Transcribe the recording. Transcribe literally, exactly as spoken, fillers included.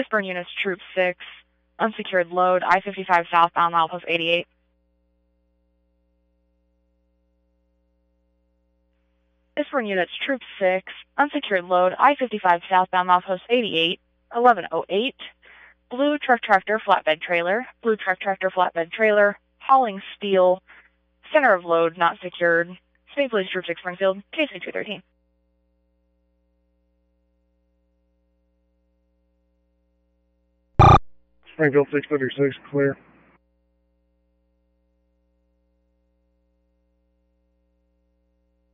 Eastbourne units, Troop six, unsecured load, I fifty-five southbound, milepost eighty-eight. Eastbourne units, Troop six, unsecured load, I fifty-five southbound, milepost eighty-eight, eleven oh eight. Blue truck tractor flatbed trailer, blue truck tractor flatbed trailer, hauling steel, center of load not secured. State Police Troop six Springfield, K C two thirteen. Springfield six thirty-six, clear.